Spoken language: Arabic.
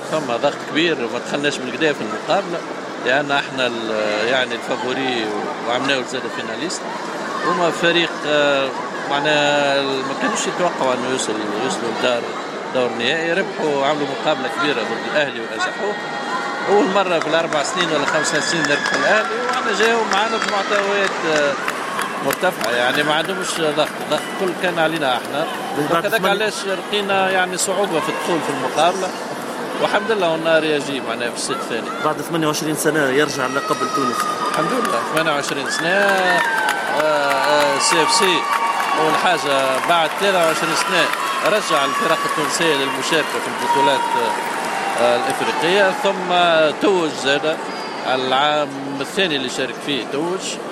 فما ضغط كبير وما دخلناش من البداية في المقابلة، لأن احنا يعني الفافوري وعملناه زاد فيناليست. هما فريق معناها ما كانوش يتوقعوا انه يوصلوا دور نهائي. ربحوا عملوا مقابلة كبيرة ضد الأهلي وأزحوه. أول مرة في الأربع سنين ولا 5 سنين نربحوا الأهلي، وأنا جاوا معنا بمعطيات مرتفعة، يعني ما عندهمش ضغط كل كان علينا احنا. وكذلك علاش لقينا يعني صعوبة في الدخول في المقابلة، والحمد لله والنهار يجي معناها في الست الثاني. بعد 28 سنة يرجع اللقب لتونس. الحمد لله 28 سنة سي اف سي أول حاجة بعد 23 سنة رجع الفرق التونسية للمشاركة في البطولات الإفريقية، ثم توج زاد العام الثاني اللي شارك فيه توج.